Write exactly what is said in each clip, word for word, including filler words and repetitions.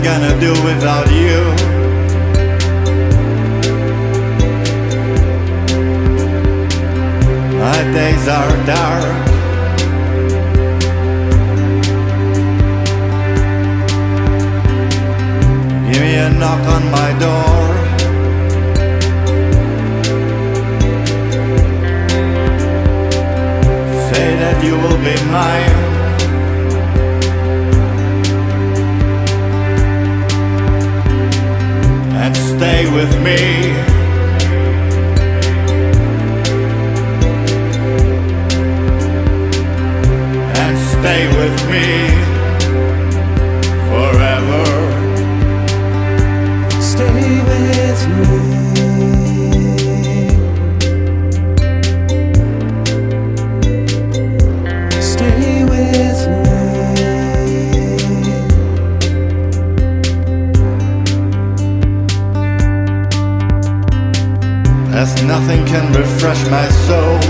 gonna do without you? My days are dark. Give me a knock on my door. Say that you will be mine. And stay with me. And stay with me forever. Stay with me. Stay with me. As nothing can refresh my soul.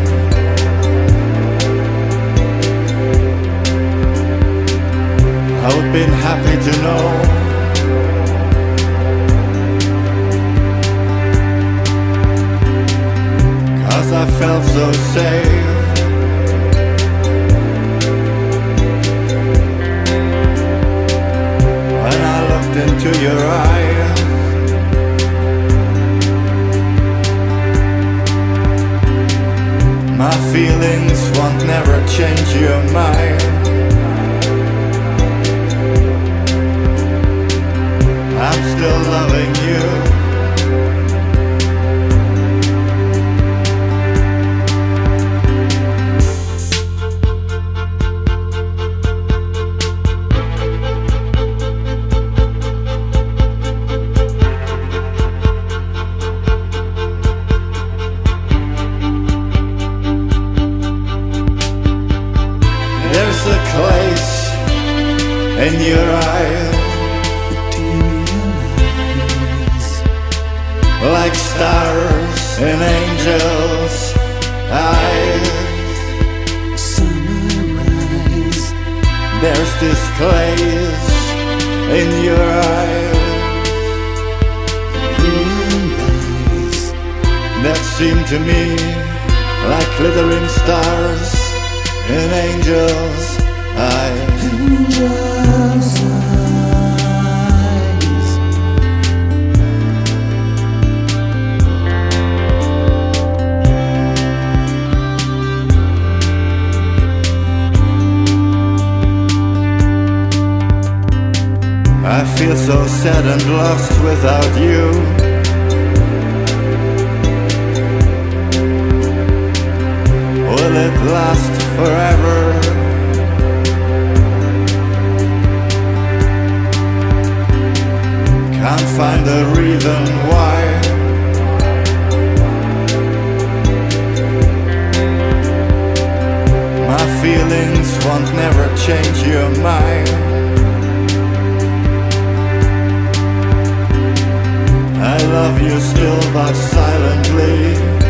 I would been happy to know I felt so safe. When I looked into your eyes, my feelings won't never change your mind. I'm still loving you. There's a place in your eyes, like stars in angels' eyes. Sunrise. There's this place in your eyes, that seem to me like glittering stars in angels' eyes. Angels' eyes. I feel so sad and lost without you. Will it last forever? Can't find a reason why. My feelings won't never change your mind. I love you still, but silently.